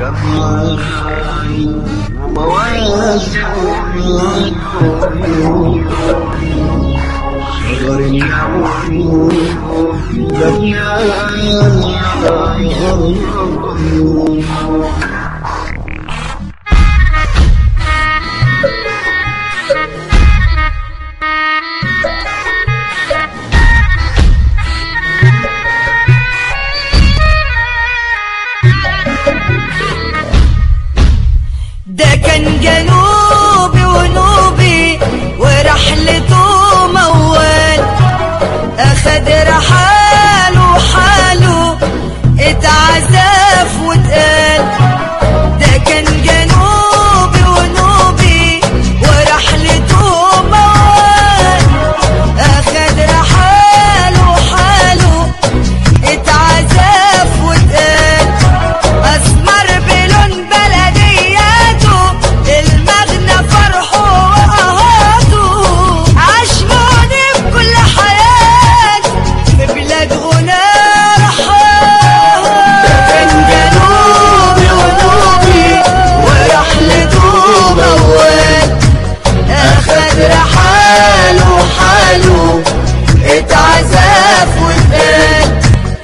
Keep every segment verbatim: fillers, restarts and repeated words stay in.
ده كان جنوبي ونوبي ورحلته موال، اخد رحاله حاله اتعزف واتقال. ده كان جنوبي ونوبي ورحلته موال، اخد رحاله حاله اتعزف واتقال. اسمر بلون بلدياته المغنى فرحه وقهاته، عاش مغني بكل حياته في بلاد غنى رحاه. ده كان جنوبي ونوبي ورحلته موال، اخد رحاله حاله اتعزف واتقال.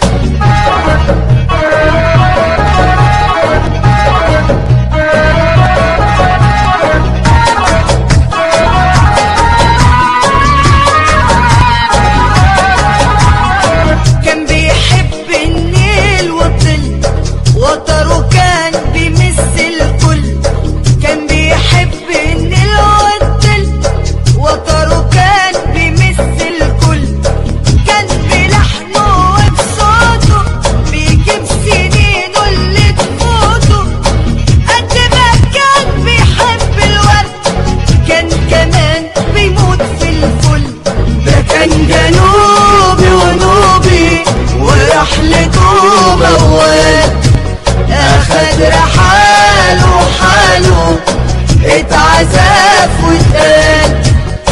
كان بيحب النيل والظل، وطره كان بيمس الكل. كان بيحب النيل والظل، وطره كان بيمس الكل. كان بلحنه وبصوته بيجيب سنينه اللي تفوته. قد ما كان بيحب الورد كان كمان بيموت في الفل. ده كان جنوبي ونوبي ورحلته موال، اخد رحاله حاله اتعزف واتقال.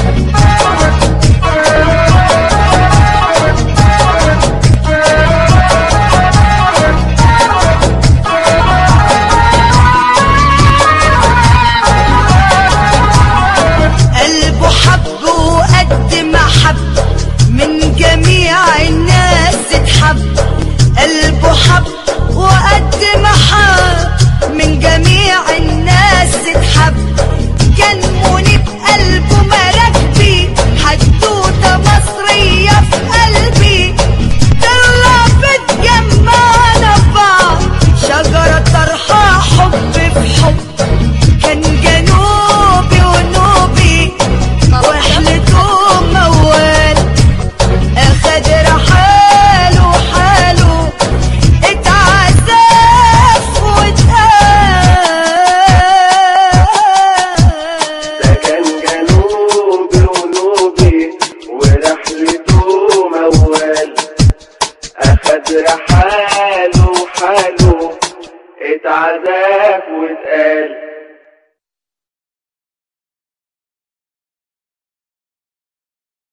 قلبه حب وقد ما حب من جميع الناس اتحب. قلبه حب وقد ما حب من جميع الناس اتحب. كان منيب قلبه مراكبي، حدوته مصرية في قلبي. طلع بتجمعنا ببعض شجرة طرحة حب في حب. كان جنوبي ونوبي ورحلته موال، اخد رحاله حاله اتعزف واتقال. ده كان جنوبي ونوبي ورحلته موال، اخد رحاله حاله اتعزف واتقال.